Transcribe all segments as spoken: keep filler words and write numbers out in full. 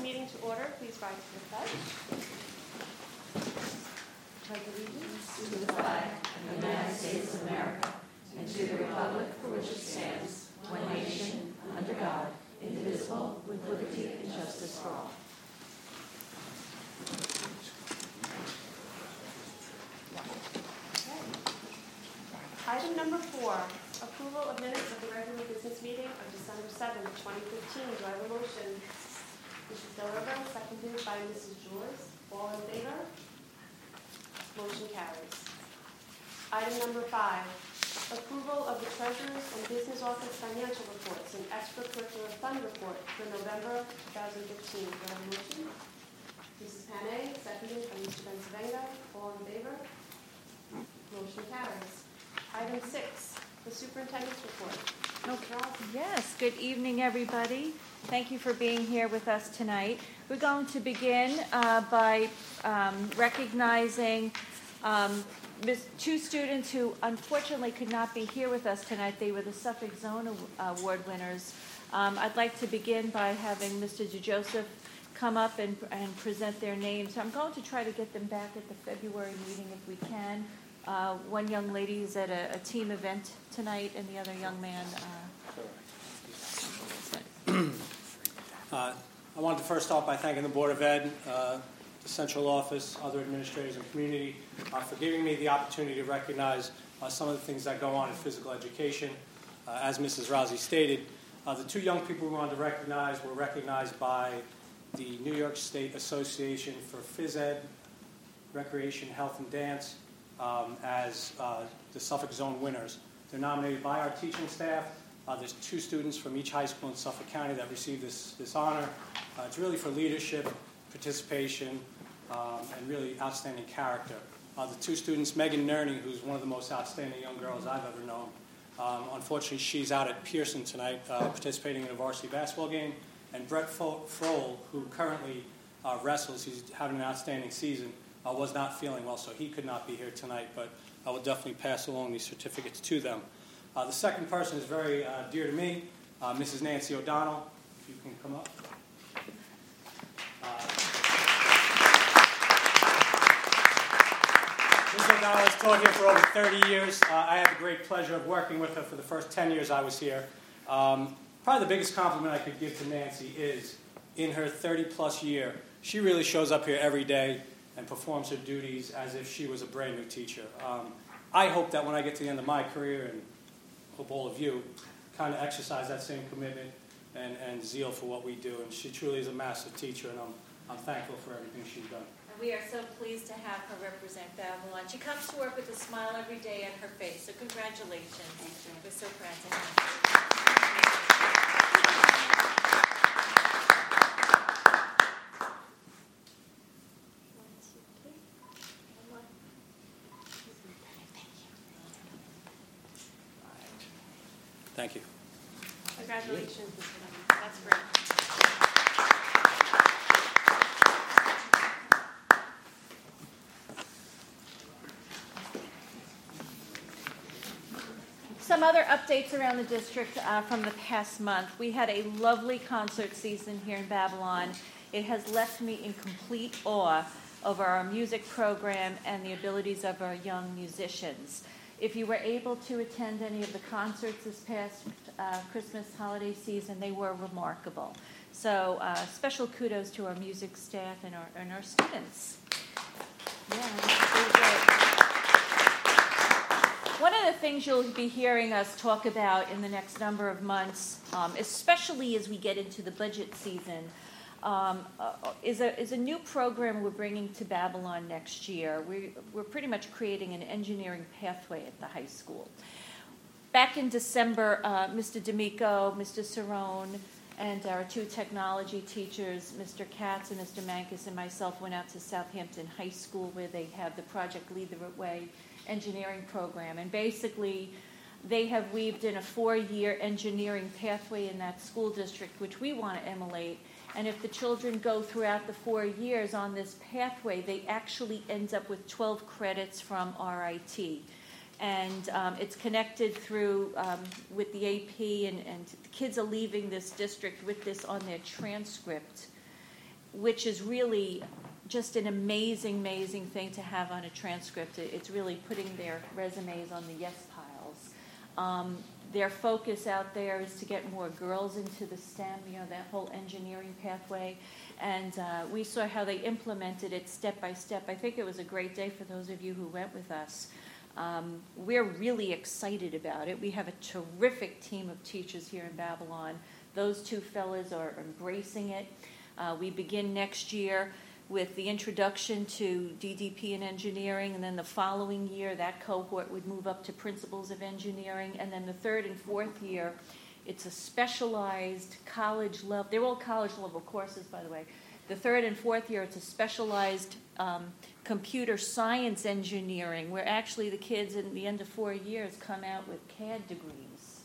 meeting to order. Please rise to the pledge. Pledge allegiance to the flag of the United States of America and to the republic for which it stands, one nation, under God, indivisible, with liberty and justice for all. Item number four, approval of minutes of the regular business meeting of December seventh, twenty fifteen. Do I have a motion? Missus Delriva, seconded by Missus Jules. All in favor? Motion carries. Item number five, approval of the Treasurer's and Business Office financial reports and extracurricular fund report for November twenty fifteen. Do I have a motion? Missus Panay, seconded by Mister Benzavenga. All in favor? Motion carries. Item six, the superintendent's report. Okay. Yes, good evening, everybody. Thank you for being here with us tonight. We're going to begin uh, by um, recognizing um, two students who unfortunately could not be here with us tonight. They were the Suffolk Zone Award winners. Um, I'd like to begin by having Mister DeJoseph come up and, and present their names. So I'm going to try to get them back at the February meeting if we can. Uh, one young lady is at a, a team event tonight, and the other young man. Uh, uh, I wanted to first off by thanking the Board of Ed, uh, the central office, other administrators, and community uh, for giving me the opportunity to recognize uh, some of the things that go on in physical education. Uh, as Missus Rousey stated, uh, the two young people we wanted to recognize were recognized by the New York State Association for Phys Ed, Recreation, Health, and Dance. Um, as uh, the Suffolk Zone winners. They're nominated by our teaching staff. Uh, there's two students from each high school in Suffolk County that receive this, this honor. Uh, it's really for leadership, participation, um, and really outstanding character. Uh, the two students, Megan Nerney, who's one of the most outstanding young girls I've ever known. Um, unfortunately, she's out at Pearson tonight uh, participating in a varsity basketball game. And Brett Frohl, who currently uh, wrestles, he's having an outstanding season. Uh, was not feeling well, so he could not be here tonight, but I will definitely pass along these certificates to them. Uh, the second person is very uh, dear to me, uh, Missus Nancy O'Donnell. If you can come up. Uh, Missus O'Donnell has taught here for over thirty years. Uh, I had the great pleasure of working with her for the first ten years I was here. Um, probably the biggest compliment I could give to Nancy is, in her thirty-plus year, she really shows up here every day and performs her duties as if she was a brand new teacher. Um, I hope that when I get to the end of my career, and hope all of you, kind of exercise that same commitment and, and zeal for what we do. And she truly is a massive teacher, and I'm, I'm thankful for everything she's done. And we are so pleased to have her represent Babylon. She comes to work with a smile every day on her face, so congratulations. We're so proud to have her. Thank you. Congratulations, Mister Lemon. That's great. Some other updates around the district uh, from the past month. We had a lovely concert season here in Babylon. It has left me in complete awe over our music program and the abilities of our young musicians. If you were able to attend any of the concerts this past uh, Christmas holiday season, they were remarkable. So uh, special kudos to our music staff and our, and our students. Yeah, really good. One of the things you'll be hearing us talk about in the next number of months, um, especially as we get into the budget season, Um, uh, is a is a new program we're bringing to Babylon next year. We, we're pretty much creating an engineering pathway at the high school. Back in December, uh, Mister D'Amico, Mister Cerrone, and our two technology teachers, Mister Katz and Mister Mankus, and myself went out to Southampton High School where they have the Project Lead the Way engineering program. And basically, they have weaved in a four-year engineering pathway in that school district, which we want to emulate. And if the children go throughout the four years on this pathway, they actually end up with twelve credits from R I T. And um, it's connected through um, with the A P, and, and the kids are leaving this district with this on their transcript. which is really just an amazing, amazing thing to have on a transcript. It's really putting their resumes on the yes piles. Um, their focus out there is to get more girls into the STEM, you know, that whole engineering pathway. And uh, we saw how they implemented it step by step. I think it was a great day for those of you who went with us. Um, we're really excited about it. We have a terrific team of teachers here in Babylon. Those two fellas are embracing it. Uh, we begin next year with the introduction to D D P and engineering, and then the following year that cohort would move up to principles of engineering, and then the third and fourth year, it's a specialized college level. They're all college level courses, by the way. The third and fourth year, it's a specialized um, computer science engineering, where actually the kids in the end of four years come out with C A D degrees,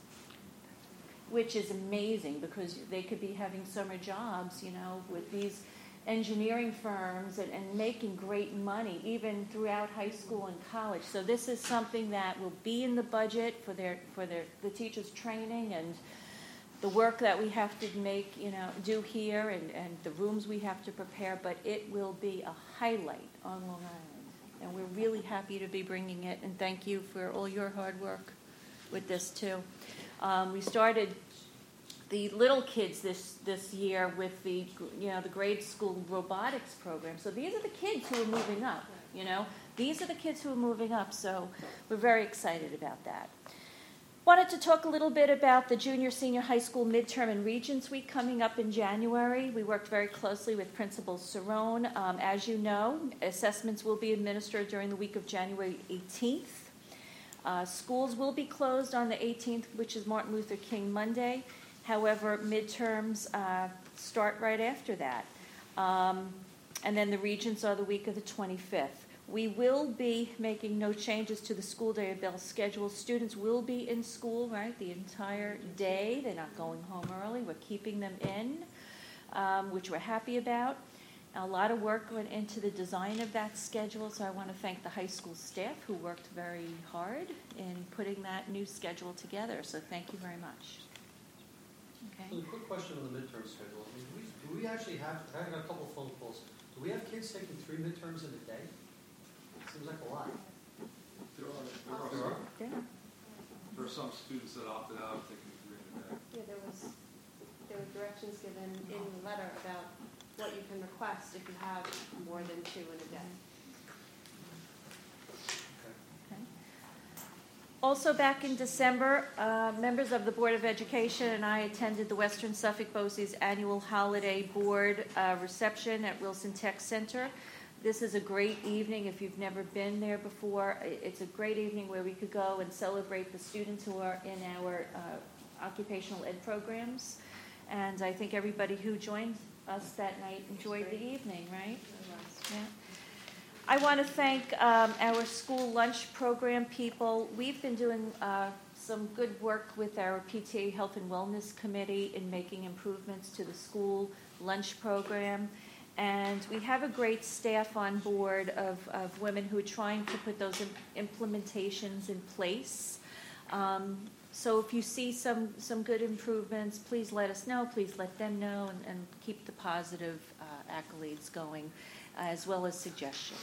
which is amazing because they could be having summer jobs, you know, with these engineering firms and, and making great money even throughout high school and college. So this is something that will be in the budget for their for their the teachers' training and the work that we have to make, you know, do here and, and the rooms we have to prepare, but it will be a highlight on Long Island. And we're really happy to be bringing it, and thank you for all your hard work with this too. Um, we started the little kids this, this year with the, you know, the grade school robotics program. So these are the kids who are moving up, you know. These are the kids who are moving up, so we're very excited about that. Wanted to talk a little bit about the junior, senior high school midterm and Regents Week coming up in January. We worked very closely with Principal Cerrone. Um, as you know, assessments will be administered during the week of January eighteenth. Uh, schools will be closed on the eighteenth, which is Martin Luther King Monday. However, midterms uh, start right after that. Um, and then the Regents are the week of the twenty-fifth. We will be making no changes to the school day bell schedule. Students will be in school, right, the entire day. They're not going home early. We're keeping them in, um, which we're happy about. A lot of work went into the design of that schedule, so I want to thank the high school staff who worked very hard in putting that new schedule together. So thank you very much. Okay. So a quick question on the midterm schedule. I mean, do, we, do we actually have, I got a couple of phone calls, do we have kids taking three midterms in a day? Seems like a lot. There are, there are, There are? Yeah. there are some students that opted out of taking three in a day. Yeah, there was, there were directions given in the letter about what you can request if you have more than two in a day. Okay. Also back in December, uh, members of the Board of Education and I attended the Western Suffolk BOCES annual holiday board uh, reception at Wilson Tech Center. This is a great evening if you've never been there before. It's a great evening where we could go and celebrate the students who are in our uh, occupational ed programs. And I think everybody who joined us that night enjoyed the evening, right? Yeah. I want to thank um, our school lunch program people. We've been doing uh, some good work with our P T A Health and Wellness Committee in making improvements to the school lunch program. And we have a great staff on board of, of women who are trying to put those im- implementations in place. Um, so if you see some, some good improvements, please let us know. Please let them know and, and keep the positive uh, accolades going, uh, as well as suggestions.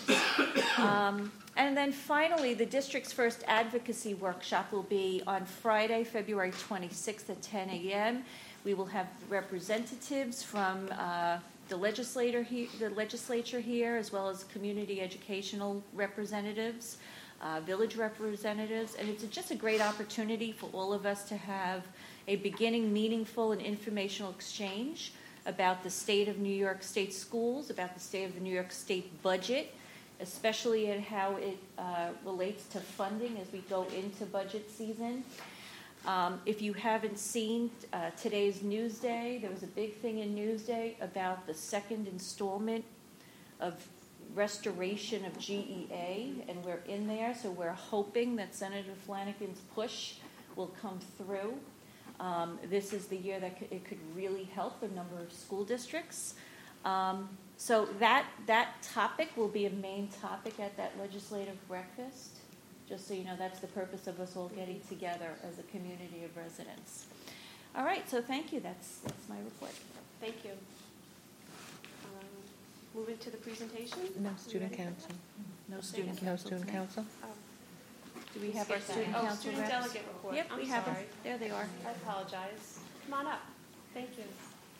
um, and then finally, the district's first advocacy workshop will be on Friday, February twenty-sixth at ten a.m. We will have representatives from uh, the legislator he, the legislature here, as well as community educational representatives, uh, village representatives, and it's just a great opportunity for all of us to have a beginning, meaningful, and informational exchange about the state of New York State schools, about the state of the New York State budget, especially in how it uh, relates to funding as we go into budget season. Um, if you haven't seen uh, today's Newsday, there was a big thing in Newsday about the second installment of restoration of G E A, and we're in there, so we're hoping that Senator Flanagan's push will come through. Um, this is the year that c- it could really help a number of school districts. Um, so that that topic will be a main topic at that legislative breakfast. Just so you know, that's the purpose of us all getting together as a community of residents. All right, so thank you. That's that's my report. Thank you. Um, moving to the presentation? No Are we student ready for council. No student No council. student tonight. council? that? Oh. Do we have our Skip that. student Oh, council student reps? delegate report. Yep, I'm we have them. sorry. There they are. I apologize. Come on up. Thank you.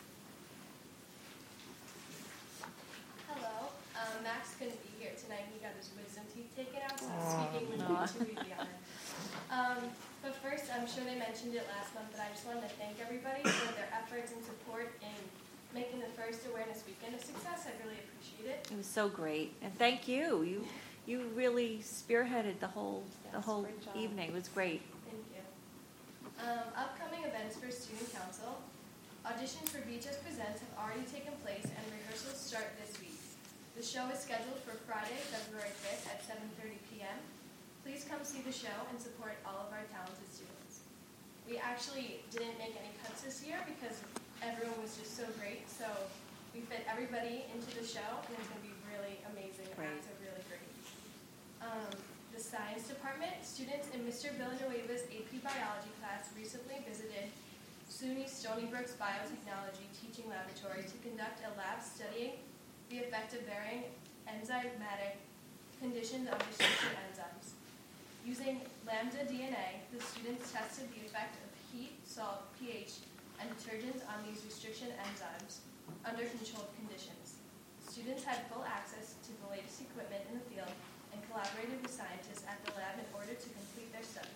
Hello. Um, Max couldn't be here tonight. He got his wisdom teeth taken out, so Aw. speaking would Aw. be too easy on him. Um, but first, I'm sure they mentioned it last month, but I just wanted to thank everybody for their efforts and support in making the first Awareness Weekend a success. I really appreciate it. It was so great, and thank you. You you really spearheaded the whole the Yes, whole great job. evening. It was great. Thank you. Um, upcoming events for Student Council. Auditions for Beach Us Presents have already taken place and rehearsals start this week. The show is scheduled for Friday, February fifth at seven thirty p.m. Please come see the show and support all of our talented students. We actually didn't make any cuts this year because everyone was just so great, so we fit everybody into the show, and it's going to be really amazing. The Great. acts are really great. Um, the science department, students in Mister Villanueva's A P Biology class recently visited SUNY Stony Brook's Biotechnology Teaching Laboratory to conduct a lab studying the effect of varying enzymatic conditions on restricted enzymes. Using lambda D N A, the students tested the effect of heat, salt, pH, and detergents on these restriction enzymes under controlled conditions. Students had full access to the latest equipment in the field and collaborated with scientists at the lab in order to complete their study.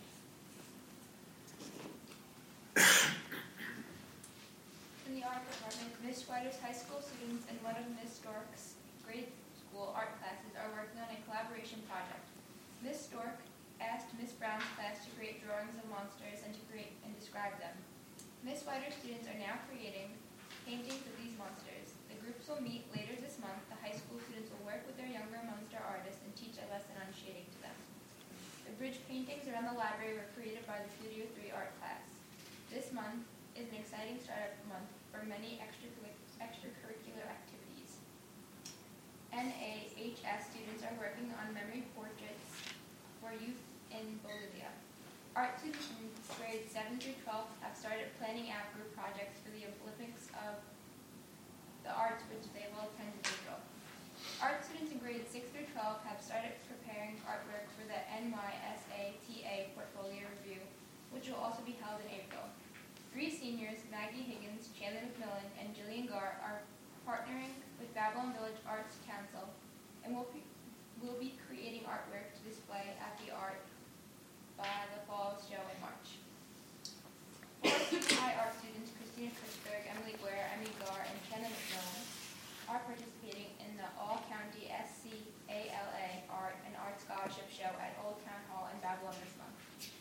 In the art department, Miss Schweider's high school students and one of Miss Stork's grade school art classes are working on a collaboration project. Miss Stork asked Miss Brown's class to create drawings of monsters and to create and describe them. Miss Schweider's students are now creating paintings of these monsters. The groups will meet later this month. The high school students will work with their younger monster artists and teach a lesson on shading to them. The bridge paintings around the library were created by the Studio three art class. This month is an exciting startup month for many extracurric- extracurricular activities. N A H S students are working on memory portraits for youth in Bolivia. Art students in grades seven through twelve have started planning out group projects for the Olympics of the Arts, which they will attend in April. Art students in grades six through twelve have started preparing artwork for the N Y S A T A Portfolio Review, which will also be held in April. Three seniors, Maggie Higgins, Chandler McMillan, and Jillian Gar, are partnering with Babylon Village Arts Council and will be, will be creating artwork to display at the art by the fall show in March. Four senior high art students, Christina Chrisberg, Emily Guerre, Emmy Gar, and Chandler McMillan, are participating in the All-County S C A L A Art and Art Scholarship Show at Old Town Hall in Babylon this month.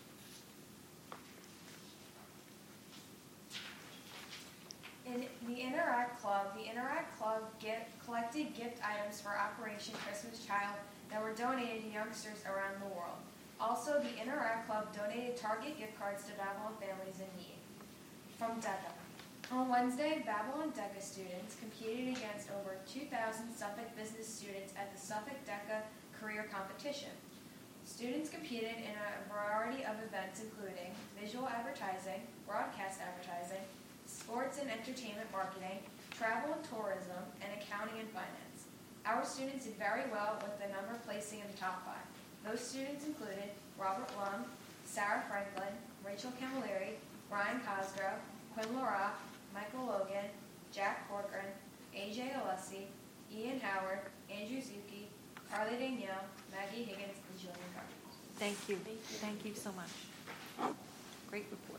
In the Interact Club, the Interact Club get, collected gift items for Operation Christmas Child that were donated to youngsters around the world. Also, the Interact Club donated Target gift cards to Babylon families in need. From DECA. On Wednesday, Babylon DECA students competed against over two thousand Suffolk business students at the Suffolk DECA Career Competition. Students competed in a variety of events including visual advertising, broadcast advertising, sports and entertainment marketing, travel and tourism, and accounting and finance. Our students did very well with the number placing in the top five. Those students included Robert Lum, Sarah Franklin, Rachel Camilleri, Brian Cosgrove, Quinn LaRock, Michael Logan, Jack Corcoran, A J Alessi, Ian Howard, Andrew Zuki, Carly Danielle, Maggie Higgins, and Julian Carter. Thank you. Thank you so much. Great report.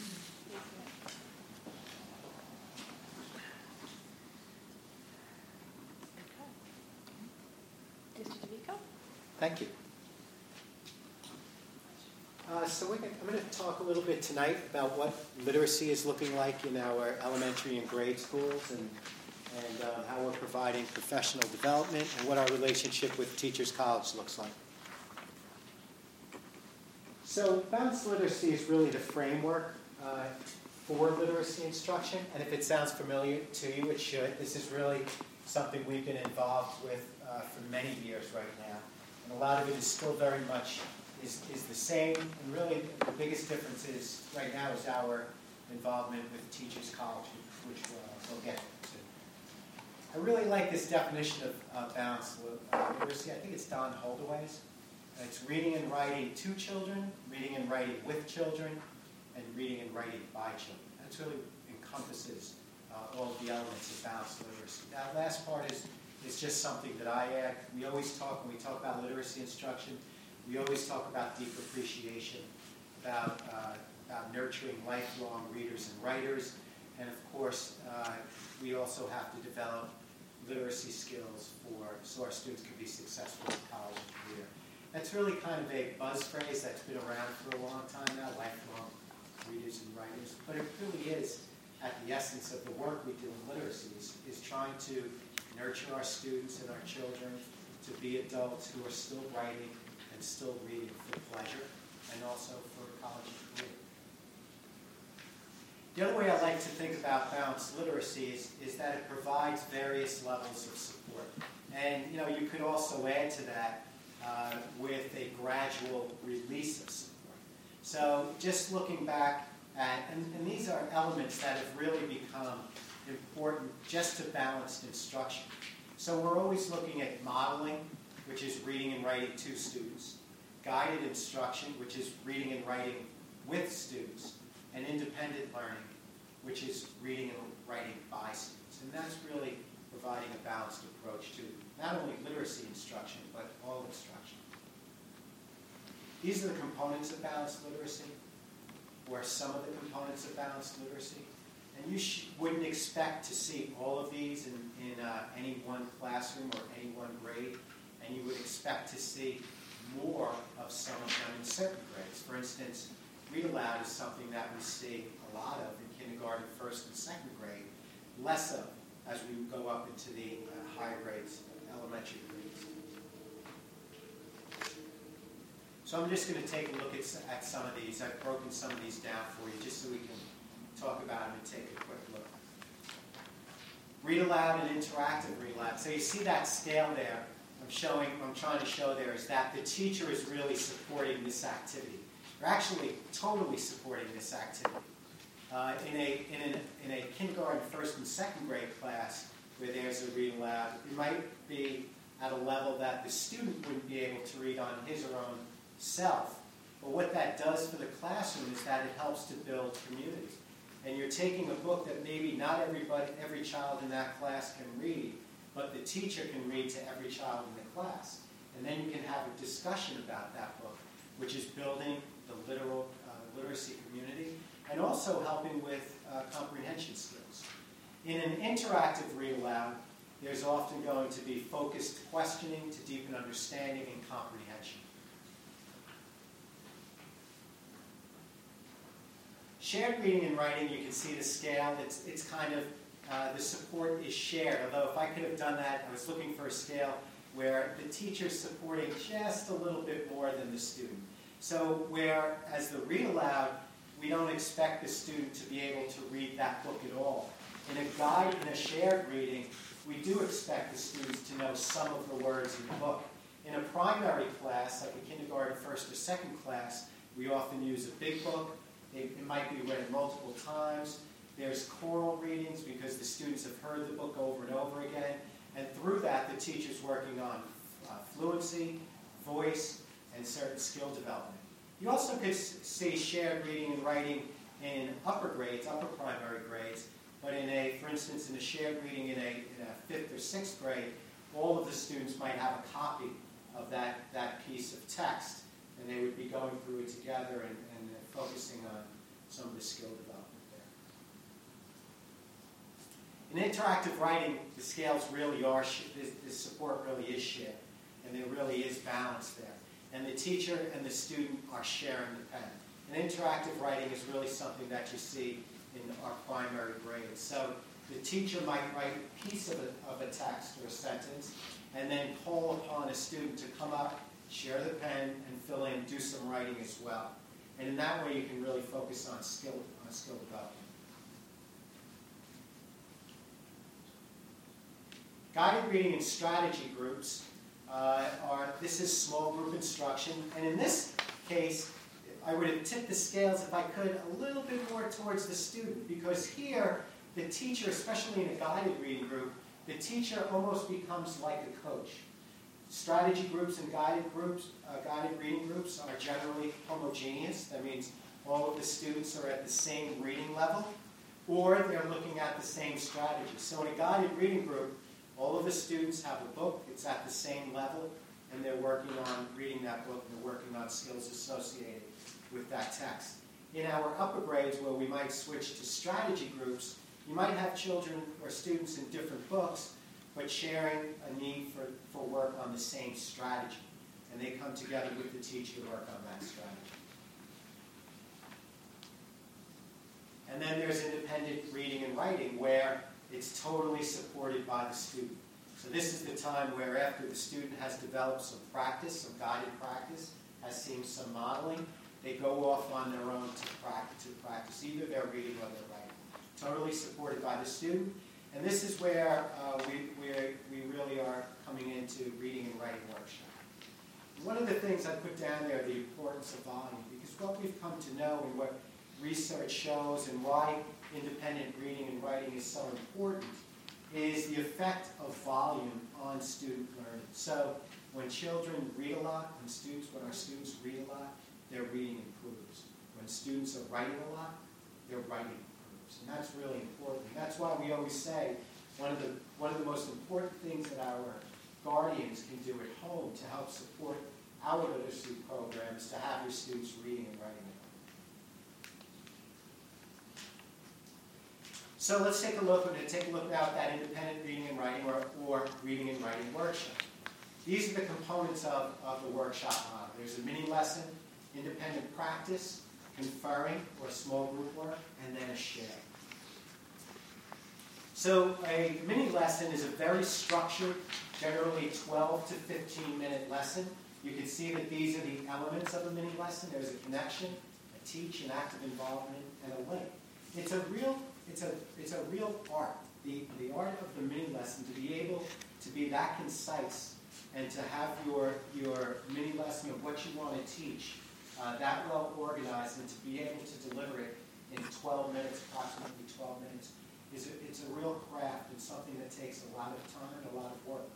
Mister DeVico? Thank you. Uh, so we're gonna, I'm going to talk a little bit tonight about what literacy is looking like in our elementary and grade schools and, and um, how we're providing professional development and what our relationship with Teachers College looks like. So balanced literacy is really the framework uh, for literacy instruction, and if it sounds familiar to you, it should. This is really something we've been involved with uh, for many years right now, and a lot of it is still very much is, is the same, and really the biggest difference is right now is our involvement with Teachers College, which we'll, we'll get to. I really like this definition of uh, balanced uh, literacy. I think it's Don Holdaway's. Uh, it's reading and writing to children, reading and writing with children, and reading and writing by children. That really encompasses uh, all of the elements of balanced literacy. That last part is, is just something that I add. We always talk, when we talk about literacy instruction, we always talk about deep appreciation, about, uh, about nurturing lifelong readers and writers, and of course, uh, we also have to develop literacy skills for so our students can be successful in college and career. That's really kind of a buzz phrase that's been around for a long time now, lifelong readers and writers, but it really is at the essence of the work we do in literacy, is, is trying to nurture our students and our children to be adults who are still writing and still reading for pleasure and also for college and career. The other way I like to think about balanced literacy is, is that it provides various levels of support. And you know, you could also add to that uh, with a gradual release of support. So just looking back at, and, and these are elements that have really become important just to balanced instruction. So we're always looking at modeling, which is reading and writing to students, guided instruction, which is reading and writing with students, and independent learning, which is reading and writing by students. And that's really providing a balanced approach to not only literacy instruction, but all instruction. These are the components of balanced literacy, or some of the components of balanced literacy. And you sh- wouldn't expect to see all of these in, in uh, any one classroom or any one grade, and you would expect to see more of some of them in certain grades. For instance, read aloud is something that we see a lot of in kindergarten, first and second grade, less of as we go up into the uh, higher grades, elementary grades. So I'm just going to take a look at, at some of these. I've broken some of these down for you just so we can talk about them and take a quick look. Read aloud and interactive read aloud. So you see that scale there. I'm showing, I'm trying to show there is that the teacher is really supporting this activity. They're actually totally supporting this activity. Uh, in, a, in, an, in a kindergarten, first and second grade class where there's a read aloud, it might be at a level that the student wouldn't be able to read on his or own self. But what that does for the classroom is that it helps to build community. And you're taking a book that maybe not everybody, every child in that class can read, but the teacher can read to every child in the class. And then you can have a discussion about that book, which is building the literal uh, literacy community and also helping with uh, comprehension skills. In an interactive read aloud, there's often going to be focused questioning to deepen understanding and comprehension. Shared reading and writing, you can see the scale. It's, it's kind of, uh, the support is shared. Although if I could have done that, I was looking for a scale where the teacher's supporting just a little bit more than the student. So where, as the read aloud, we don't expect the student to be able to read that book at all. In a guide, in a shared reading, we do expect the students to know some of the words in the book. In a primary class, like a kindergarten, first or second class, we often use a big book. It, it might be read multiple times. There's choral readings because the students have heard the book over and over again. And through that, the teacher's working on uh, fluency, voice, and certain skill development. You also could see shared reading and writing in upper grades, upper primary grades, but in a, for instance, in a shared reading in a, in a fifth or sixth grade, all of the students might have a copy of that, that piece of text, and they would be going through it together and, and focusing on some of the skill development there. In interactive writing, the scales really are, the, the support really is shared, and there really is balance there. And the teacher and the student are sharing the pen. And interactive writing is really something that you see in our primary grades. So the teacher might write a piece of a, of a text or a sentence, and then call upon a student to come up, share the pen, and fill in, do some writing as well. And in that way, you can really focus on skill, on skill development. Guided reading and strategy groups uh, are, this is small group instruction. And in this case, I would have tipped the scales, if I could, a little bit more towards the student. Because here, the teacher, especially in a guided reading group, the teacher almost becomes like a coach. Strategy groups and guided groups, uh, guided reading groups are generally homogeneous. That means all of the students are at the same reading level, or they're looking at the same strategy. So in a guided reading group, all of the students have a book, it's at the same level, and they're working on reading that book, and they're working on skills associated with that text. In our upper grades, where we might switch to strategy groups, you might have children or students in different books, but sharing a need for, for work on the same strategy. And they come together with the teacher to work on that strategy. And then there's independent reading and writing, where it's totally supported by the student. So this is the time where, after the student has developed some practice, some guided practice, has seen some modeling, they go off on their own to practice, to practice either their reading or their writing. Totally supported by the student. And this is where uh, we, we, we really are coming into reading and writing workshop. One of the things I put down there, the importance of volume, because what we've come to know and what research shows and why independent reading and writing is so important is the effect of volume on student learning. So when children read a lot, when students, when our students read a lot, their reading improves. When students are writing a lot, their writing improves. And that's really important. That's why we always say one of the, one of the most important things that our guardians can do at home to help support our literacy program is to have your students reading and writing at home. So let's take a look. We're going to take a look now at that independent reading and writing or, or reading and writing workshop. These are the components of, of the workshop model. There's a mini lesson, independent practice, conferring or small group work, and then a share. So a mini lesson is a very structured, generally twelve to fifteen minute lesson. You can see that these are the elements of a mini lesson. There's a connection, a teach, an active involvement, and a link. It's a real, it's a, it's a real art, the, the art of the mini lesson, to be able to be that concise and to have your, your mini lesson of what you want to teach uh, that well organized, and to be able to deliver it in twelve minutes, approximately twelve minutes, is a, it's a real craft and something that takes a lot of time and a lot of work.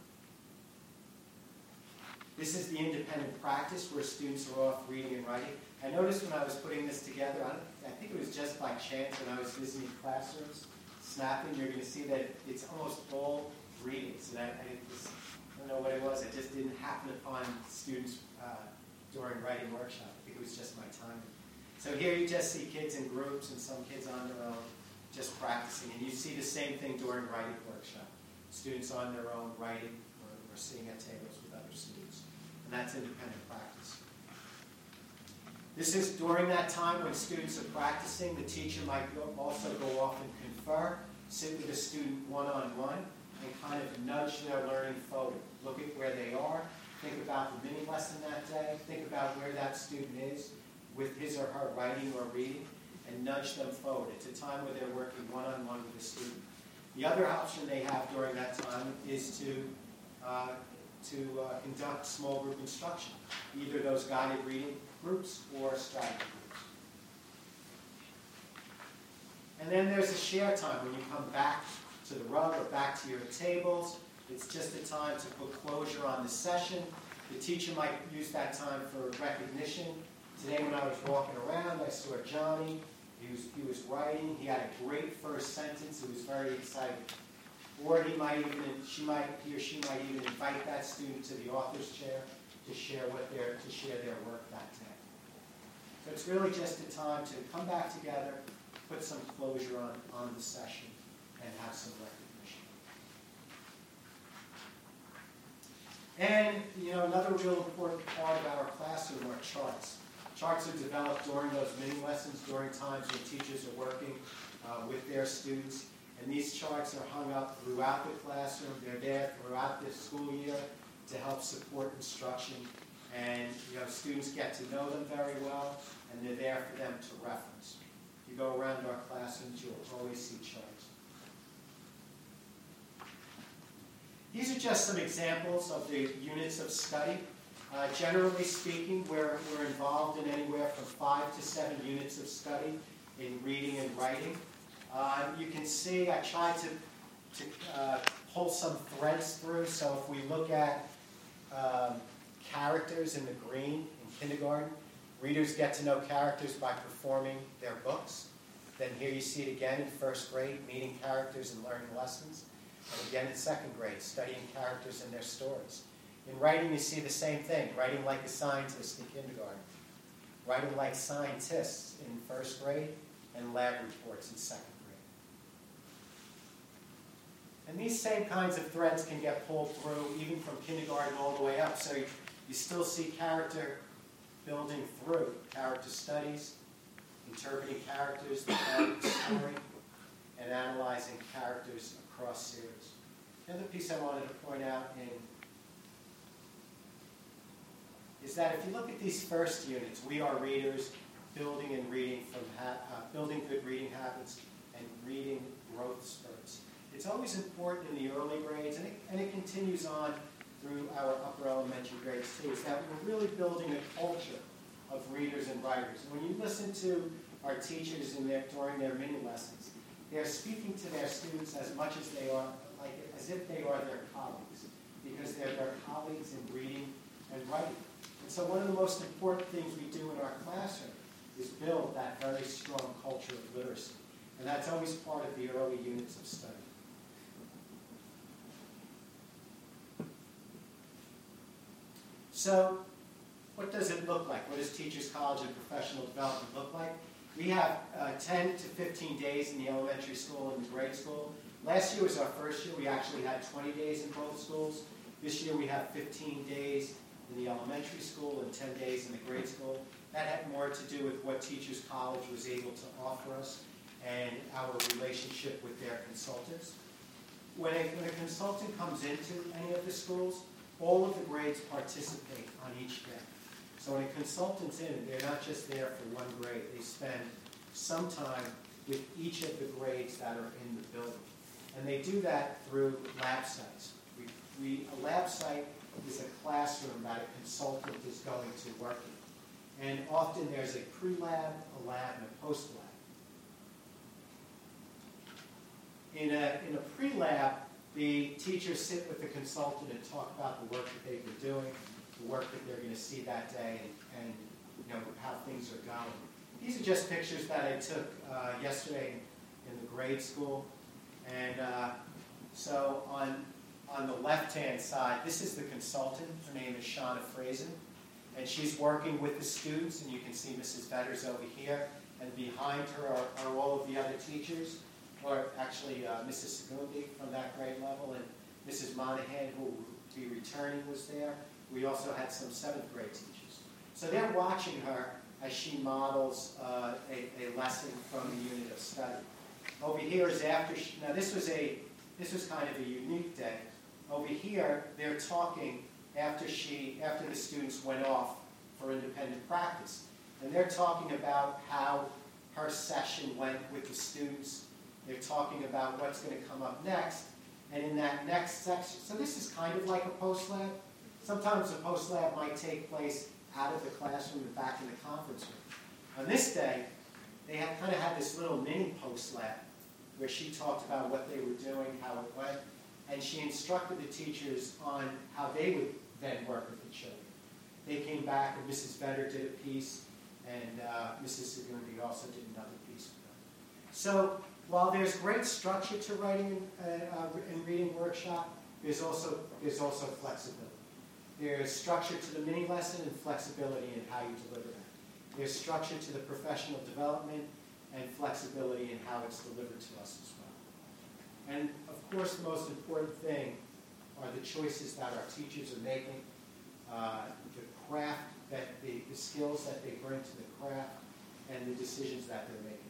This is the independent practice where students are off reading and writing. I noticed when I was putting this together, I, don't, I think it was just by chance when I was visiting classrooms, snapping, you're going to see that it's almost all reading. So that I, just, I don't know what it was. I just didn't happen upon students uh, during writing workshop. I think it was just my timing. So here you just see kids in groups and some kids on their own just practicing. And you see the same thing during writing workshop. Students on their own writing or, or sitting at tables with other students. And that's independent practice. This is during that time when students are practicing. The teacher might go, also go off and confer, sit with a student one-on-one, and kind of nudge their learning forward. Look at where they are. Think about the mini lesson that day. Think about where that student is with his or her writing or reading, and nudge them forward. It's a time where they're working one-on-one with a student. The other option they have during that time is to uh, to uh, conduct small group instruction, either those guided reading groups or strategy groups. And then there's a share time when you come back to the rug or back to your tables. It's just a time to put closure on the session. The teacher might use that time for recognition. Today when I was walking around, I saw Johnny. He was, he was writing. He had a great first sentence. He was very excited. Or he might even, she might, he or she might even invite that student to the author's chair to share what their, to share their work that day. So it's really just a time to come back together, put some closure on, on the session, and have some recognition. And, you know, another real important part of our classroom are charts. Charts are developed during those mini lessons, during times when teachers are working uh, with their students. And these charts are hung up throughout the classroom. They're there throughout the school year to help support instruction. And you know, students get to know them very well, and they're there for them to reference. If you go around our classrooms, you'll always see charts. These are just some examples of the units of study. Uh, generally speaking, we're, we're involved in anywhere from five to seven units of study in reading and writing. Uh, you can see I tried to, to uh, pull some threads through. So if we look at um, characters in the green in kindergarten, readers get to know characters by performing their books. Then here you see it again in first grade, meeting characters and learning lessons. And again in second grade, studying characters and their stories. In writing, you see the same thing, writing like a scientist in kindergarten, writing like scientists in first grade, and lab reports in second grade. And these same kinds of threads can get pulled through even from kindergarten all the way up. So you, you still see character building through character studies, interpreting characters, the story, and analyzing characters across series. Another piece I wanted to point out in is that if you look at these first units, we are readers, building and reading from ha uh, building good reading habits, and reading growth spurts. It's always important in the early grades, and it, and it continues on through our upper elementary grades too, is that we're really building a culture of readers and writers. And when you listen to our teachers in their, during their mini lessons, they're speaking to their students as much as they are, like as if they are their colleagues, because they're their colleagues in reading and writing. And so one of the most important things we do in our classroom is build that very strong culture of literacy. And that's always part of the early units of study. So what does it look like? What does Teachers College and Professional Development look like? We have uh, ten to fifteen days in the elementary school and the grade school. Last year was our first year. We actually had twenty days in both schools. This year we have fifteen days in the elementary school and ten days in the grade school. That had more to do with what Teachers College was able to offer us and our relationship with their consultants. When a, when a consultant comes into any of the schools, all of the grades participate on each day. So when a consultant's in, they're not just there for one grade. They spend some time with each of the grades that are in the building. And they do that through lab sites. We, we, a lab site is a classroom that a consultant is going to work in. And often there's a pre-lab, a lab, and a post-lab. In a, in a pre-lab, the teachers sit with the consultant and talk about the work that they've been doing, the work that they're going to see that day, and, and you know, how things are going. These are just pictures that I took uh, yesterday in the grade school. And uh, so on, on the left-hand side, this is the consultant. Her name is Shauna Frazen. And she's working with the students, and you can see Missus Vetters over here. And behind her are, are all of the other teachers, or actually uh, Missus Segundi from that grade level, and Missus Monahan, who will be returning, was there. We also had some seventh grade teachers. So they're watching her as she models uh, a, a lesson from the unit of study. Over here is after she, now this was a, this was kind of a unique day. Over here, they're talking after she, after the students went off for independent practice. And they're talking about how her session went with the students. They're talking about what's going to come up next. And in that next section, so this is kind of like a post-lab. Sometimes a post-lab might take place out of the classroom and back in the conference room. On this day, they had kind of had this little mini post-lab where she talked about what they were doing, how it went, and she instructed the teachers on how they would then work with the children. They came back, and Missus Vetter did a piece, and uh, Missus Segundi also did another piece with them. So while there's great structure to writing and, uh, and reading workshop, there's also, there's also flexibility. There's structure to the mini lesson and flexibility in how you deliver that. There's structure to the professional development and flexibility in how it's delivered to us as well. And of course, the most important thing are the choices that our teachers are making, uh, the craft, that the, the skills that they bring to the craft, and the decisions that they're making.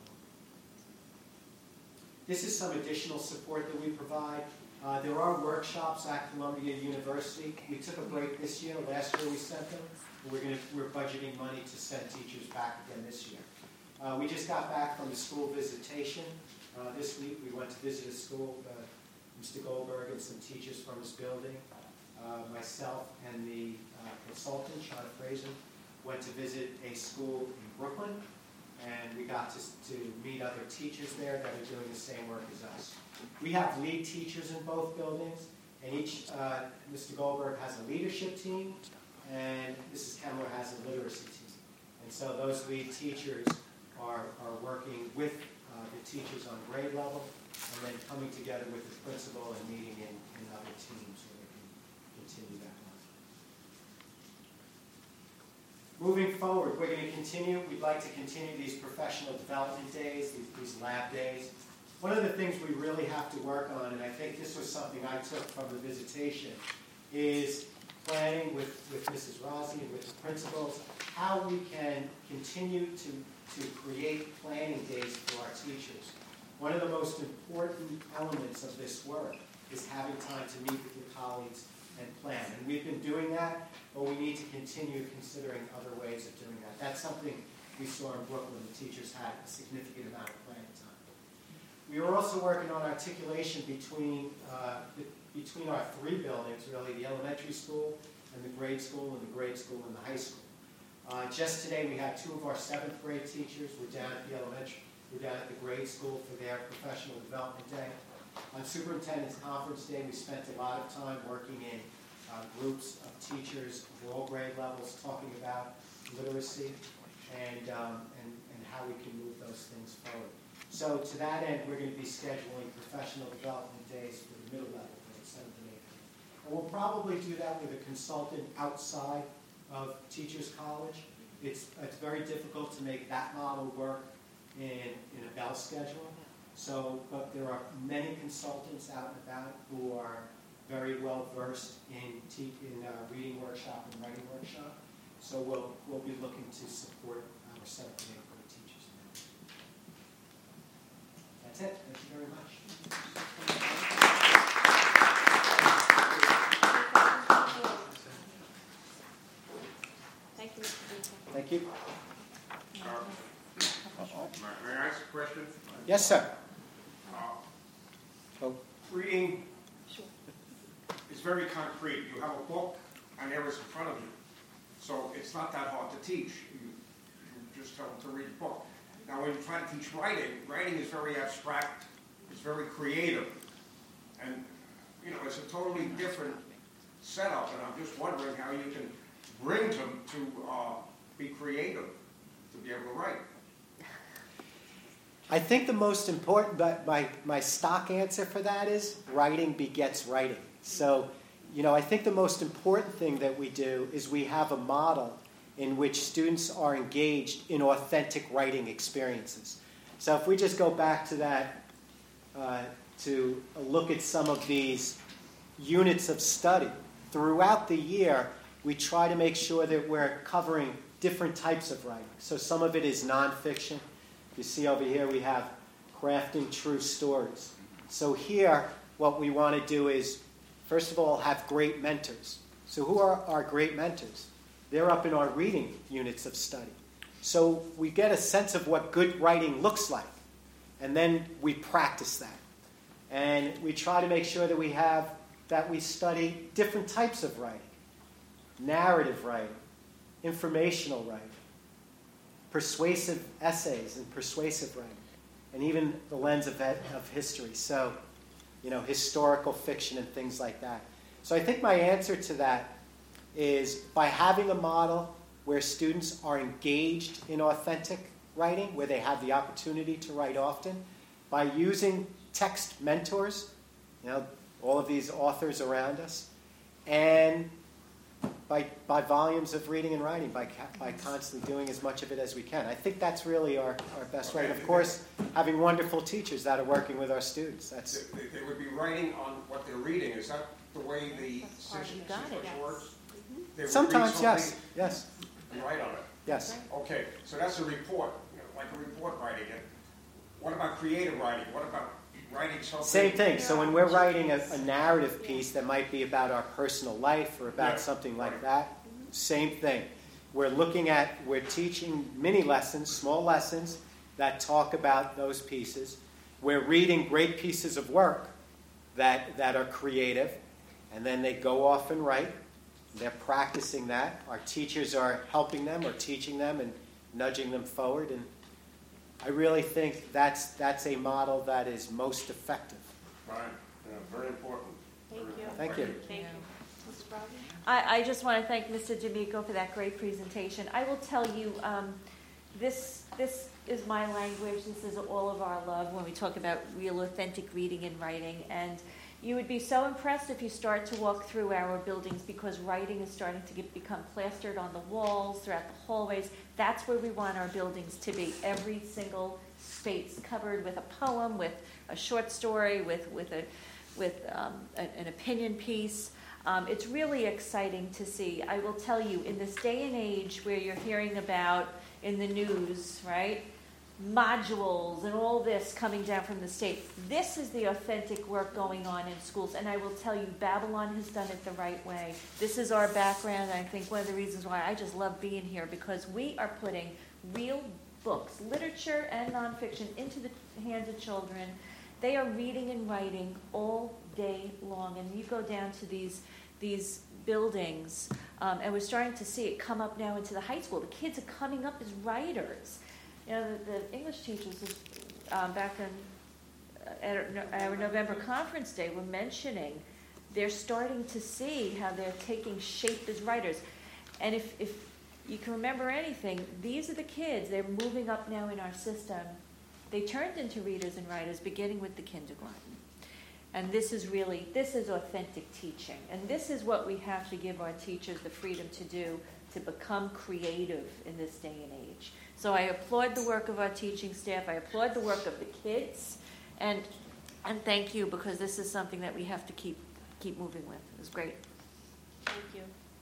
This is some additional support that we provide. Uh, there are workshops at Columbia University. We took a break this year. Last year we sent them. We're, gonna, we're budgeting money to send teachers back again this year. Uh, we just got back from a school visitation. Uh, this week we went to visit a school, uh, Mister Goldberg and some teachers from his building. Uh, myself and the uh, consultant, Shauna Frazen, went to visit a school in Brooklyn. and we got to, to meet other teachers there that are doing the same work as us. We have lead teachers in both buildings, and each, uh, Mister Goldberg has a leadership team, and Missus Kemmler has a literacy team. And so those lead teachers are, are working with uh, the teachers on grade level, and then coming together with the principal and meeting in, in other teams so they can continue that work. Moving forward, we're going to continue, we'd like to continue these professional development days, these, these lab days. One of the things we really have to work on, and I think this was something I took from the visitation, is planning with, with Missus Rossi and with the principals, how we can continue to, to create planning days for our teachers. One of the most important elements of this work is having time to meet with your colleagues and plan. And we've been doing that, but we need to continue considering other ways of doing that. That's something we saw in Brooklyn. The teachers had a significant amount of planning time. We were also working on articulation between, uh, the, between our three buildings, really, the elementary school and the grade school and the grade school and the high school. Uh, just today we had two of our seventh grade teachers. We're down at the elementary, we're down at the grade school for their professional development day. On Superintendent's Conference Day, we spent a lot of time working in uh, groups of teachers of all grade levels talking about literacy and, um, and, and how we can move those things forward. So to that end, we're going to be scheduling professional development days for the middle level, grades seventh and eighth. And we'll probably do that with a consultant outside of Teachers College. It's, it's very difficult to make that model work in, in a bell schedule. So, but there are many consultants out and about who are very well versed in, te in uh, reading workshop and writing workshop. So we'll, we'll be looking to support our seventh and eighth grade teachers in that. That's it. Thank you very much. Thank you, Mister Beaton. Thank you. May I ask a question? Yes, sir. Uh, Oh. Reading is very concrete. You have a book and there is in front of you. So it's not that hard to teach. You, you just tell them to read the book. Now when you try to teach writing, writing is very abstract. It's very creative. And, you know, it's a totally different setup. And I'm just wondering how you can bring them to uh, be creative, to be able to write. I think the most important, but my, my stock answer for that is writing begets writing. So, you know, I think the most important thing that we do is we have a model in which students are engaged in authentic writing experiences. So if we just go back to that, uh, to look at some of these units of study, throughout the year, we try to make sure that we're covering different types of writing. So some of it is nonfiction. You see over here we have crafting true stories. So here, what we want to do is, first of all, have great mentors. So who are our great mentors? They're up in our reading units of study. So we get a sense of what good writing looks like, and then we practice that. And we try to make sure that we have, that we study different types of writing. Narrative writing, informational writing, persuasive essays and persuasive writing, and even the lens of, of history. So, you know, historical fiction and things like that. So I think my answer to that is by having a model where students are engaged in authentic writing, where they have the opportunity to write often, by using text mentors, you know, all of these authors around us, and by, by volumes of reading and writing, by, by constantly doing as much of it as we can. I think that's really our, our best way. And of course, having wonderful teachers that are working with our students. That's They, they would be writing on what they're reading. Is that the way the You got it. situation works? They would sometimes, read yes, something yes, and write on it. yes. Okay, so that's a report, you know, like a report writing. And what about creative writing? What about writing something? Same thing. So when we're writing a, a narrative piece that might be about our personal life or about Yeah, something like right. that, same thing. We're looking at, we're teaching mini lessons, small lessons that talk about those pieces. We're reading great pieces of work that, that are creative, and then they go off and write. They're practicing that. Our teachers are helping them or teaching them and nudging them forward. And I really think that's, that's a model that is most effective. Right, yeah, very important. Thank you. Thank you. Thank you. Miz Browning? I, I just want to thank Mister D'Amico for that great presentation. I will tell you, um, this, this is my language. This is all of our love when we talk about real authentic reading and writing. And you would be so impressed if you start to walk through our buildings, because writing is starting to get, become plastered on the walls, throughout the hallways. That's where we want our buildings to be. Every single space covered with a poem, with a short story, with, with, a, with um, a, an opinion piece. Um, it's really exciting to see. I will tell you, in this day and age where you're hearing about in the news, right, modules and all this coming down from the state, this is the authentic work going on in schools. And I will tell you, Babylon has done it the right way. This is our background, and I think one of the reasons why I just love being here, because we are putting real books, literature and nonfiction, into the hands of children. They are reading and writing all day long. And you go down to these these buildings, um, and we're starting to see it come up now into the high school. The kids are coming up as writers. You know, the, the English teachers um, back in, uh, at our November conference day were mentioning they're starting to see how they're taking shape as writers. And if, if you can remember anything, these are the kids. They're moving up now in our system. They turned into readers and writers beginning with the kindergarten. And this is really, this is authentic teaching. And this is what we have to give our teachers the freedom to do, to become creative in this day and age. So I applaud the work of our teaching staff. I applaud the work of the kids. And and thank you, because this is something that we have to keep keep moving with. It was great. Thank you.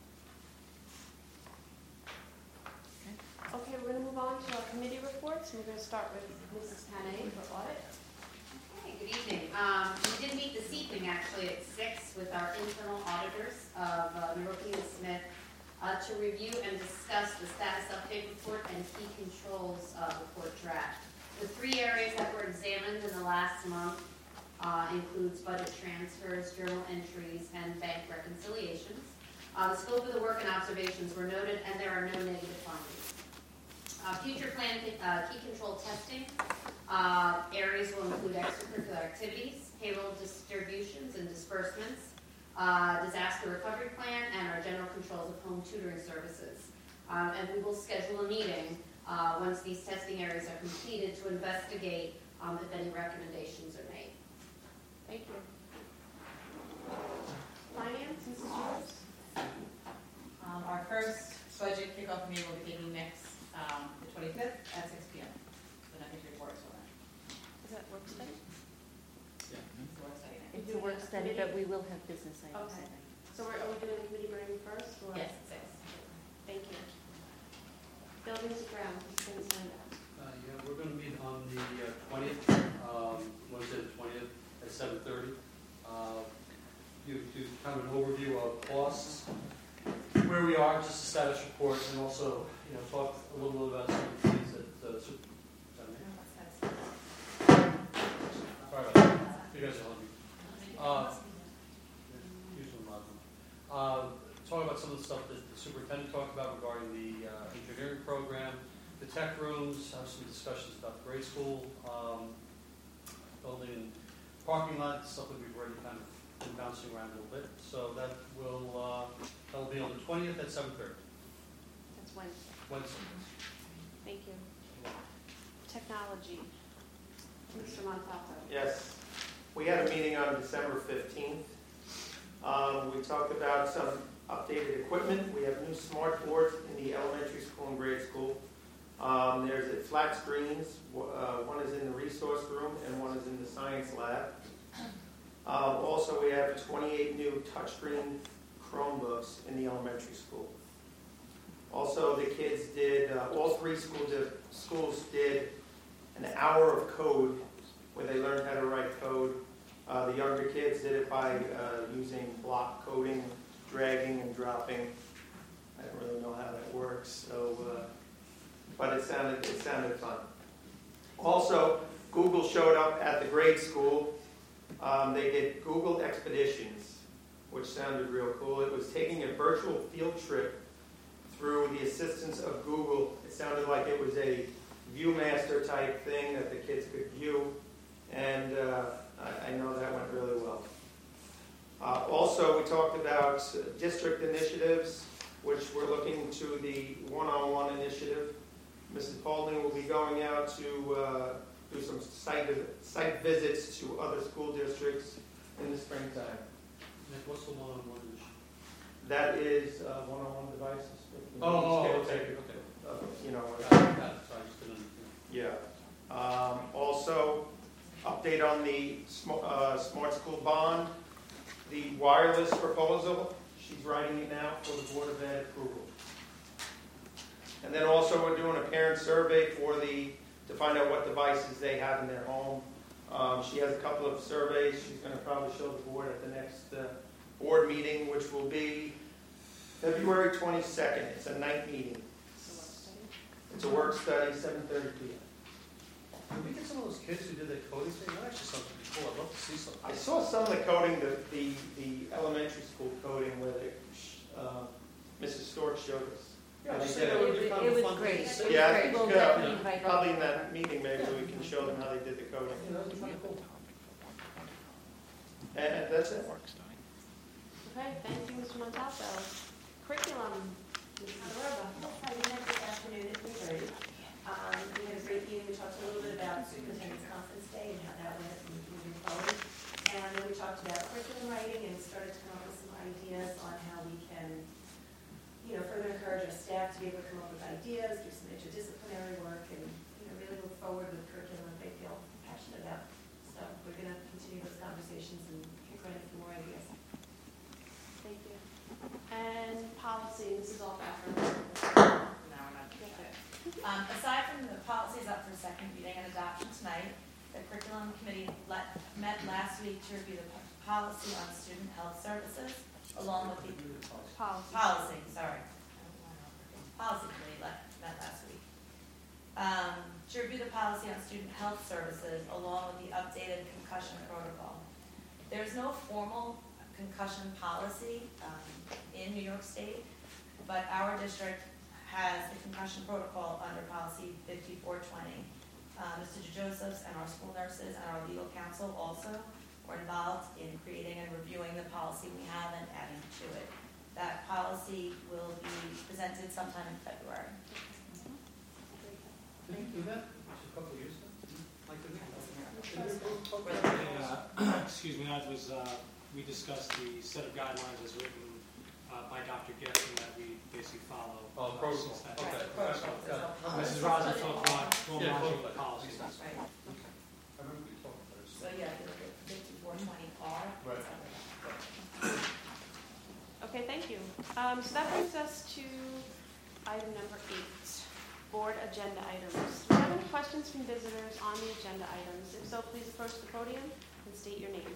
Okay, we're going to move on to our committee reports. We're going to start with Missus Panay for audit. Okay, good evening. Um, we did meet this evening, actually, at six with our internal auditors of uh, Miroki and Smith uh, to review and discuss the status update report and key controls uh, report draft. The three areas that were examined in the last month uh, includes budget transfers, journal entries, and bank reconciliations. Uh, the scope of the work and observations were noted, and there are no negative findings. Uh, future plan uh, key control testing uh, areas will include extracurricular activities, payroll distributions and disbursements, uh, disaster recovery plan, and our general controls of home tutoring services. Uh, and we will schedule a meeting uh, once these testing areas are completed to investigate um, if any recommendations are made. Thank you. Finance, Missus Jones? Um, our first budget kickoff meeting will be taking next um, the twenty-fifth at six p m So nothing to report on that. Is that work study? It's a work study night. It's a work study, but we will have business items. Okay. So we're, are we doing the committee meeting first? Or? Yes, at six. Thank you. Buildings and grounds, Mister Sanders. Uh, yeah, we're going to meet on the uh, twentieth, um, Wednesday the twentieth at seven thirty. Uh, do, do kind of an overview of costs, where we are, just a status report, and also, you know, talk a little bit about some of the things that, uh, super, sorry about that. You guys are helping. Uh, usually not. Uh, talk about some of the stuff that the superintendent talked about regarding the uh, engineering program, the tech rooms, have some discussions about the grade school, um, building, parking lot, stuff that we've already kind of been bouncing around a little bit. So that will, uh, that'll be on the twentieth at seven thirty. That's Wednesday. Wednesday. Thank you. Technology, Mister Montalto. Yes. We had a meeting on December fifteenth. Um, we talked about some updated equipment. We have new smart boards in the elementary school and grade school. Um, there's a flat screens. Uh, one is in the resource room and one is in the science lab. Um, also, we have twenty-eight new touchscreen Chromebooks in the elementary school. Also, the kids did, uh, all three school did, schools did an hour of code where they learned how to write code. Uh, the younger kids did it by uh, using block coding, dragging and dropping. I don't really know how that works, so uh, but it sounded it sounded fun. Also, Google showed up at the grade school. Um, they did Google Expeditions, which sounded real cool. It was taking a virtual field trip through the assistance of Google. It sounded like it was a ViewMaster type thing that the kids could view, and uh, I, I know that went really well. Uh, also, we talked about uh, district initiatives, which we're looking to the one-on-one initiative. Missus Paulding will be going out to uh, do some site, site visits to other school districts in the springtime. Nick, what's the one-on-one issue? That is uh, one-on-one devices. You know, Oh, oh, kids okay, take, okay. uh, you know, Uh, uh, got it. Sorry, I just didn't, you know. yeah. Um, also, update on the sm- uh, Smart School Bond, the wireless proposal. She's writing it now for the Board of Ed approval. And then also we're doing a parent survey for the, to find out what devices they have in their home. Um, she has a couple of surveys she's going to probably show the board at the next uh, board meeting, which will be February twenty-second. It's a night meeting. It's a work study, seven thirty p.m. Can we get some of those kids who did the coding thing? That actually sounds pretty cool. I'd love to see something. I saw some of the coding, the, the, the elementary school coding where they, uh, Missus Stork showed us. Yeah, They just did say that would be It- kind it of was fun thing great. to It see. was Yeah, I great. think We'll uh, definitely invite them. probably in that meeting, maybe we can show them how they did the coding. Yeah, that'd be kind of cool. And that's it. Okay, thank you, Mister Montalto. Curriculum, Missus Delorva. Hi, we met this afternoon at three thirty. Um, we had a great meeting, we talked a little bit about Superintendent's Conference Day and how that went and moving forward. And then we talked about curriculum writing and started to come up with some ideas on how we can, you know, further encourage our staff to be able to come up with ideas, do some interdisciplinary work, and, you know, really move forward with curriculum that they feel passionate about. So we're gonna continue those conversations and kick right for more ideas. Thank you. And policy, Missus Albacker. No, we're not doing that. Um, aside from the policies up for second reading and adoption tonight, the curriculum committee let, met last week to review the po- policy on student health services, along with the Policy. policy, sorry. Policy committee let, met last week. Um, to review the policy on student health services, along with the updated concussion protocol. There's no formal concussion policy um, in New York State, but our district has the concussion protocol under policy fifty-four twenty. Uh, Mister Josephs and our school nurses and our legal counsel also were involved in creating and reviewing the policy we have and adding to it. That policy will be presented sometime in February. Did you do that? Just a couple of years ago? Like the Uh, Excuse me, that was, uh, we discussed the set of guidelines as written uh, by Doctor Getson that we basically follow. Oh, uh, protocol. since that- Okay. Right, the protocol. Got it. Missus Rosenfeld, Yeah, launching the protocol. policies. Right. I remember we talked about it. So yeah, if you look at fifty-four twenty R. Right. Okay, thank you. Um, so that brings us to item number eight, board agenda items. Do you have any questions from visitors on the agenda items? If so, please approach the podium and state your name.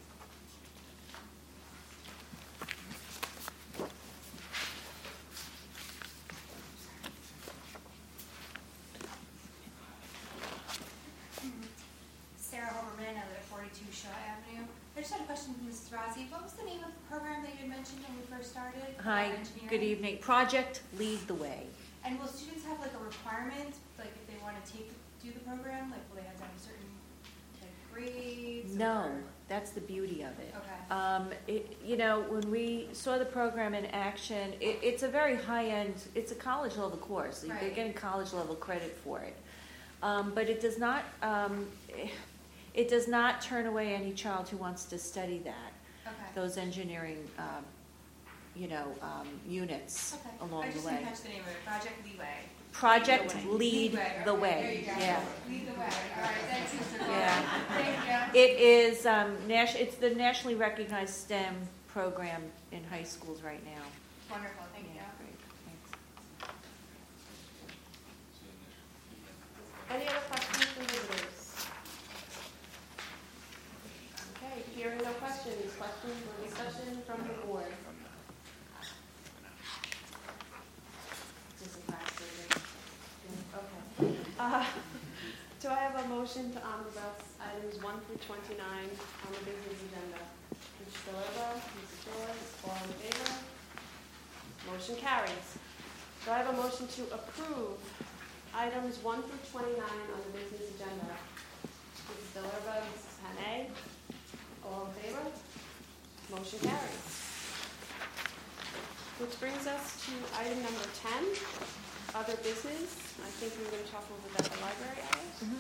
Sarah Hoberman, I live at forty-two Shaw Avenue. I just had a question for Missus Rossi. What was the name of the program that you had mentioned when we first started? Hi, Uh, engineering? good evening. Project Lead the Way. And will students have like a requirement, like if they want to take, do the program, like will they have to have certain like grades? No, or- that's the beauty of it. Okay. Um, it, you know, when we saw the program in action, it, it's a very high-end, it's a college-level course. They're Right. getting college-level credit for it. Um, but it does not, um, it does not turn away any child who wants to study that, Okay. those engineering, um, you know, um, units Okay. along I the just way. didn't catch the name of it. Project Leeway. Project Lead Lead the okay. Way. There you go. Yeah. Lead the way. All right. Thanks, Mister Clark. Yeah. Thank you. It is, um, nat- it's the nationally recognized STEM program in high schools right now. Wonderful. Thank you. Yeah, great, thanks. Any other questions from visitors? Okay, hearing no questions, questions or discussion from the board? Just a class survey. Okay. Uh, Do I have a motion to omnibus items one through twenty-nine on the business agenda? Mister Delorva, Missus Joyce, all in favor? Motion carries. Do I have a motion to approve items one through twenty-nine on the business agenda. Missus Dellerba, Missus Hanay, all in favor? Motion carries. Which brings us to item number ten, other business. I think we were going to talk a little bit about the library hours. Mhm.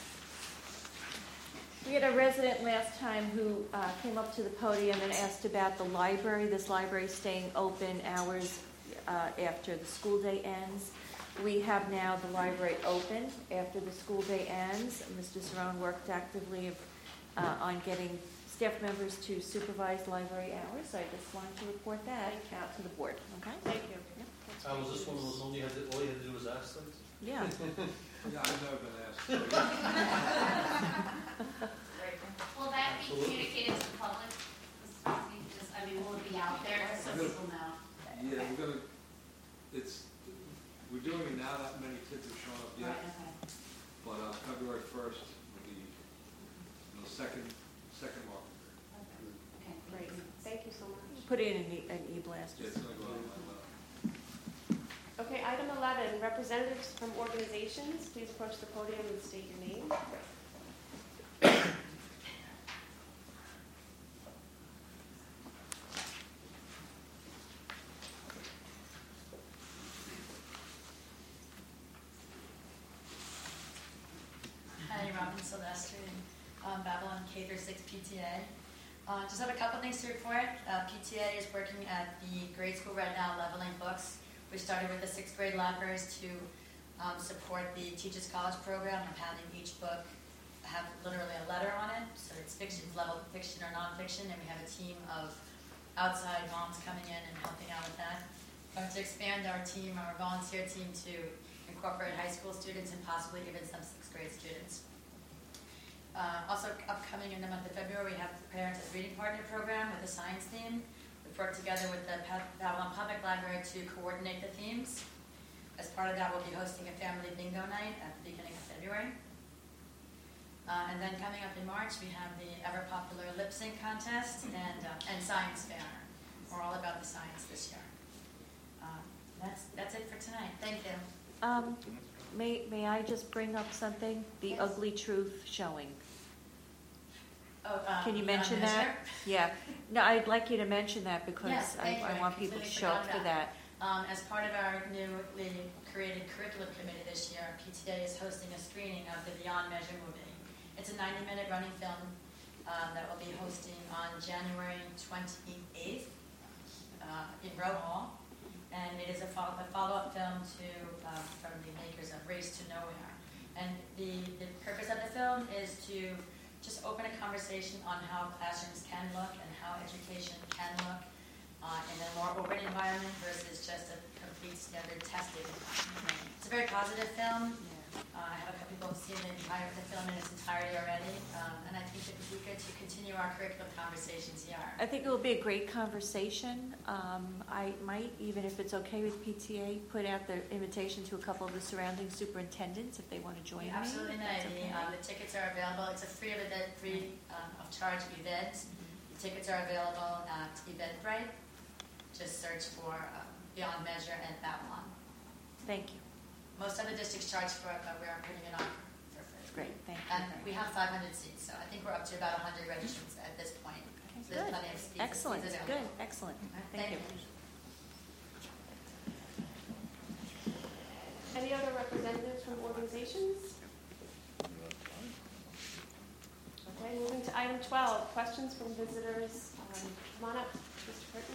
We had a resident last time who uh, came up to the podium and asked about the library, this library staying open hours uh, after the school day ends. We have now the library open after the school day ends. Mister Cerrone worked actively uh, on getting staff members to supervise library hours, so I just wanted to report that out to the board. Okay? Thank you. Yep. Uh, was this one of those only you had to, all you had to do was ask things? Yeah. Yeah, I've never been asked. Will that be Absolutely. communicated to the public? Just, I mean, will it be out there so people know? Yeah, we're gonna, it's, we're doing it now, not many kids have shown up Right, yet, okay. but uh, February first will be, you know, second, second mark. Okay, Great. Thank you so much. Put it in an e- an e-blast. Yeah, it's gonna go out my lab. Okay, item eleven, representatives from organizations, please approach the podium and state your name. Hi, Robin Sylvester, um, Babylon K through six P T A. Uh, just have a couple things to report. Uh, P T A is working at the grade school right now, leveling books. We started with the sixth grade libraries to um, support the Teachers College program of having each book have literally a letter on it. So it's fiction, level fiction or nonfiction, and we have a team of outside moms coming in and helping out with that. Uh, to expand our team, our volunteer team, to incorporate high school students and possibly even some sixth grade students. Uh, also upcoming in the month of February, we have the Parents as Reading Partner program with a science theme. We've worked together with the Babylon Public Library to coordinate the themes. As part of that, we'll be hosting a family bingo night at the beginning of February. Uh, and then coming up in March, we have the ever popular lip sync contest and uh, and science fair. We're all about the science this year. Uh, that's that's it for tonight. Thank you. Um, may, may I just bring up something? The Yes. ugly truth showing. Oh, um, Can you Beyond mention Measure? that? Yeah. No, I'd like you to mention that because Yes, I, thank you. I I want people to completely show up forgot for about that. Um, as part of our newly created curriculum committee this year, P T A is hosting a screening of the Beyond Measure movie. It's a ninety minute running film um, that we'll be hosting on January twenty-eighth uh, in Row Hall. And it is a, follow- a follow-up film to uh, from the makers of Race to Nowhere. And the, the purpose of the film is to just open a conversation on how classrooms can look and how education can look uh, in a more open environment versus just a complete standard tested environment. It's a very positive film. Uh, I have a couple people who've seen the entire the film in its entirety already, um, and I think it would be good to continue our curriculum conversations here. I think it will be a great conversation. Um, I might, even if it's okay with P T A, put out the invitation to a couple of the surrounding superintendents if they want to join You me. absolutely if may. that's The, okay. um, the tickets are available. It's a free event, free um, of charge event. The tickets are available at Eventbrite. Just search for um, Beyond Measure and Babylon. Thank you. Most other districts charge for it, but we are putting it on for free. That's great. Thank you. And we have five hundred seats, so I think we're up to about one hundred registrants at this point. So there's Good. plenty of seats. Excellent. seats Good. available. Excellent. Thank Thank you. Any other representatives from organizations? Okay, moving to item twelve, questions from visitors. Um, Come on up, Mister Curtin.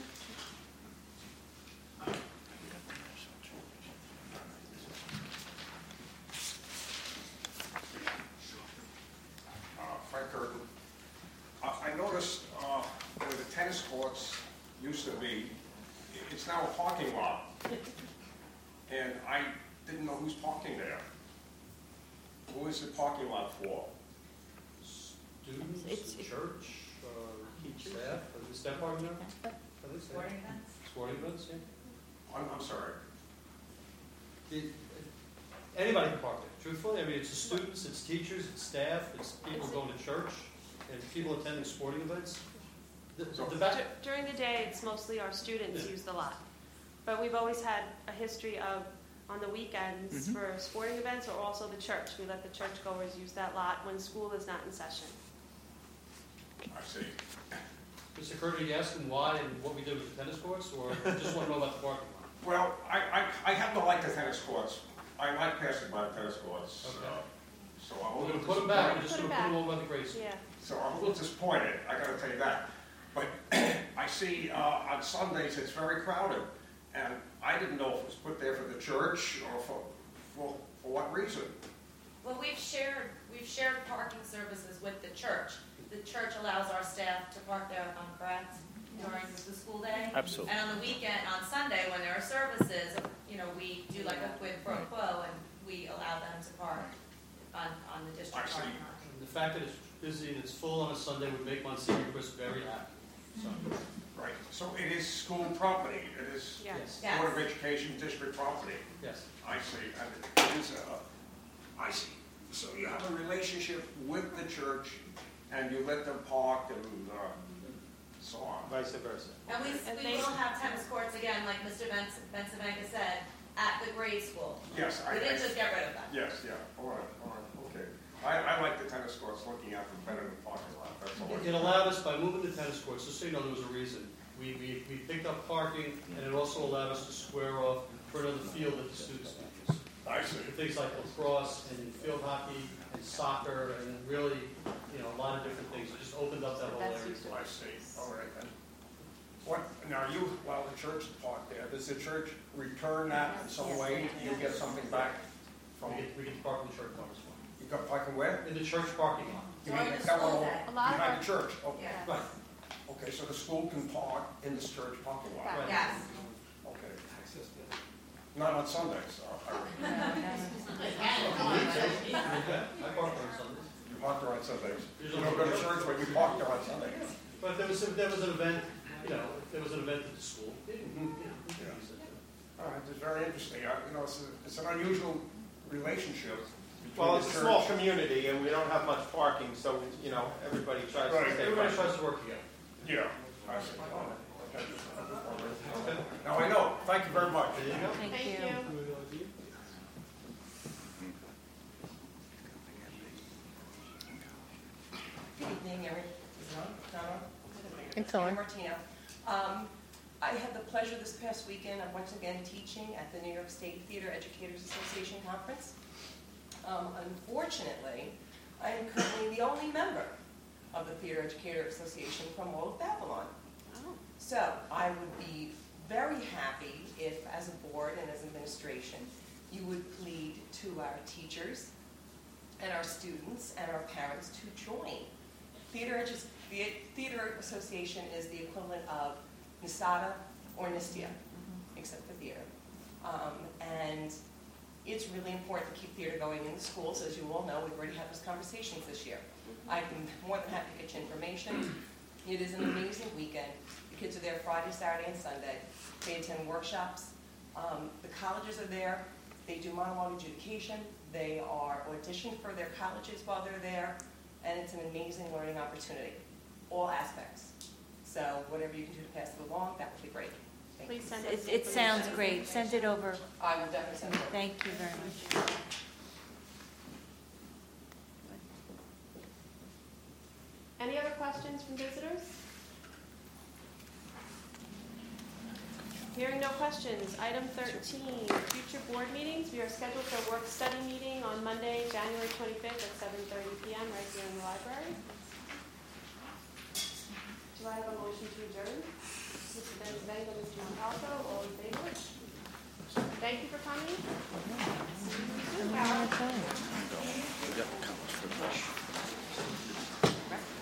Uh, Frank Curtin. Uh, I noticed uh, where the tennis courts used to be, it's now a parking lot. And I didn't know who's parking there. Who is the parking lot for? Students, It's- the church, uh, staff, are the staff parking there? Are they staff? Sporting events? Sporting events, yeah. I'm, I'm sorry. It- Anybody can park there, truthfully. I mean, it's the students, it's teachers, it's staff, it's people going to church, and people attending sporting events. The, the back, Dur- During the day, it's mostly our students use the lot. But we've always had a history of on the weekends Mhm. for sporting events, or also the church. We let the churchgoers use that lot when school is not in session. I see. Mister Curtis, are you asking why and what we did with the tennis courts, or just want to know about the parking lot? Well, I, I, I happen to like the tennis courts. I like passing by the tennis courts. Okay. uh, So I'm a We're little gonna put them back, we're disappointed. just Put gonna 'em put them over by the grade school. Yeah. So I'm a little disappointed, I gotta tell you that. But I see, uh, on Sundays, it's very crowded. And I didn't know if it was put there for the church or for, for, for what reason. Well, we've shared, we've shared parking services with the church. The church allows our staff to park there on correct during the school day. Absolutely. And on the weekend, on Sunday, when there are services, you know, we do like a quid pro quo and we allow them to park on, on the district I see. parking lot. And the fact that it's busy and it's full on a Sunday would make Monsignor Chris very happy. So, Right, so it is school property, it is Yes. Yes. Board of Education district property. yes. I see, and it is, uh, I see. So you have a relationship with the church, and you let them park and, uh, so on. Vice versa. And we, And we they- will have tennis courts again, like Mister Benson, Bensavenga said, at the grade school. Yes, I, We didn't I- just get rid of them. yes, yeah, all right, all right, okay. I, I like the tennis courts, looking at them better than the parking lot, that's all. It allowed us, by moving the tennis courts, just so you know, there was a reason. We, we, we picked up parking, and it also allowed us to square off for another field that the students can use. I see. For things like lacrosse and field hockey and soccer and really, you know, a lot of different things. It just opened up that whole That's area. useful. I see, all right then. What, now you, while the church is parked there, does the church return that in some Yes. way? You get something back from, We get, we get to park in the church parking lot. you got parking where? In the church parking lot. You During mean the that school one day. A lot of behind our- the church? Okay, Yeah. Right. okay, so the school can park in this church parking lot? Right. Yes. Okay. Not on Sundays, uh, I- I park there on Sundays. you park there on Sundays. You Usually- don't go to church, but you park there on Sundays. But if there was, if there was an event, you know, if there was an event at the school, you can, you know, you can use it. All right, it's very interesting. I- You know, it's, a- it's an unusual relationship between Well, the it's a church. small community and we don't have much parking, so, you know, everybody tries Right. to stay. Everybody private. tries to work together. Yeah. I see. Okay. Now I know. Thank you very much. There you go. Thank Thank you. you. Good evening, Erin. Is it on? Donna? It's on. Erin Martino. Um, I had the pleasure this past weekend of once again teaching at the New York State Theater Educators Association Conference. Um, unfortunately, I am currently the only member of the Theater Educator Association from all of Babylon. Oh. So I would be very happy if, as a board and as administration, you would plead to our teachers and our students and our parents to join. Theater, Edu- the Theater Association is the equivalent of NISADA or NISTIA, except for theater. Um, and it's really important to keep theater going in the schools. As you all know, we've already had those conversations this year. I've been more than happy to get you information. It is an amazing weekend. The kids are there Friday, Saturday, and Sunday. They attend workshops. Um, the colleges are there. They do monologue adjudication. They are auditioning for their colleges while they're there. And it's an amazing learning opportunity, all aspects. So whatever you can do to pass it along, that would be great. Thank you. Please send us It, it sounds information. great. Send it over. I will definitely send it over. Thank you very much. Any other questions from visitors? Hearing no questions, item thirteen, future board meetings. We are scheduled for a work study meeting on Monday, January twenty-fifth at seven thirty p m right here in the library. Do I have a motion to adjourn? Mister Benzavenga, Mister Montalto, all in favor? Thank you for coming.